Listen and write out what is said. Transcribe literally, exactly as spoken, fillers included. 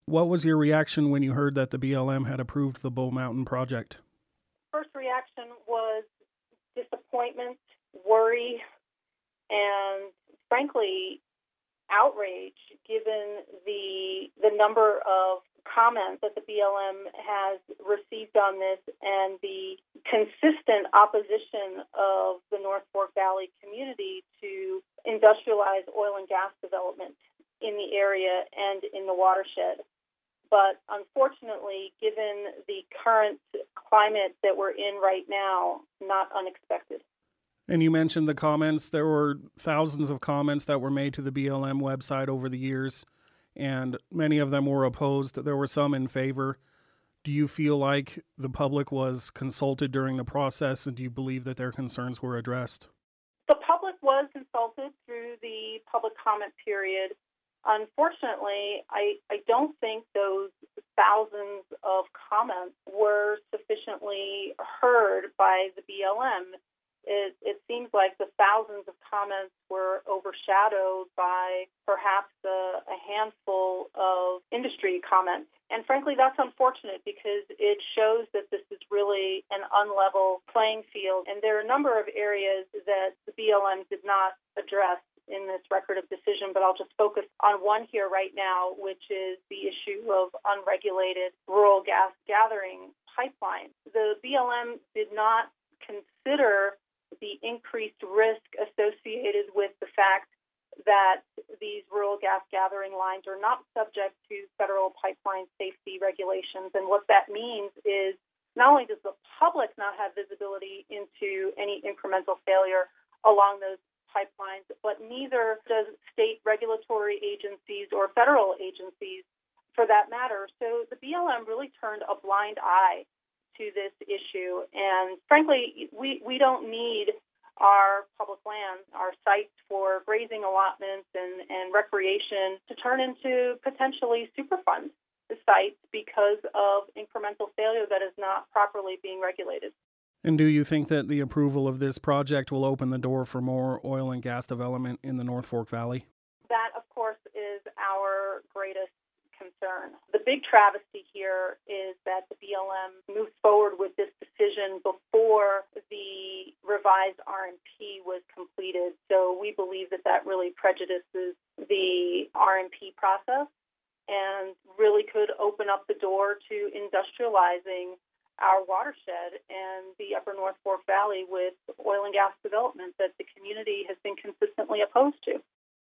What was your reaction when you heard that the B L M had approved the Bull Mountain project? First reaction was disappointment, worry, and frankly, outrage given the the number of comments that the B L M has received on this and the consistent opposition of the North Fork Valley community to industrialized oil and gas development in the area and in the watershed. But unfortunately, given the current climate that we're in right now, not unexpected. And you mentioned the comments. There were thousands of comments that were made to the B L M website over the years, and many of them were opposed. There were some in favor. Do you feel like the public was consulted during the process, and do you believe that their concerns were addressed? The public was consulted through the public comment period. Unfortunately, I, I don't think those thousands of comments were sufficiently heard by the B L M. It, it seems like the thousands of comments were overshadowed by perhaps a, a handful of industry comments. And frankly, that's unfortunate because it shows that this is really an unlevel playing field. And there are a number of areas that the B L M did not address in this record of decision, but I'll just focus on one here right now, which is the issue of unregulated rural gas gathering pipelines. The B L M did not consider the increased risk associated with the fact that these rural gas gathering lines are not subject to federal pipeline safety regulations. And what that means is not only does the public not have visibility into any incremental failure along those pipelines, but neither does state regulatory agencies or federal agencies for that matter. So the B L M really turned a blind eye to this issue. And frankly, we, we don't need our public lands, our sites for grazing allotments and, and recreation to turn into potentially Superfund sites because of incremental failure that is not properly being regulated. And do you think that the approval of this project will open the door for more oil and gas development in the North Fork Valley? That, of course, is our greatest concern. The big travesty here is that the B L M moved forward with this decision before the revised R M P was completed. So we believe that that really prejudices the R M P process and really could open up the door to industrializing our watershed and the upper North Fork Valley with oil and gas development that the community has been consistently opposed to.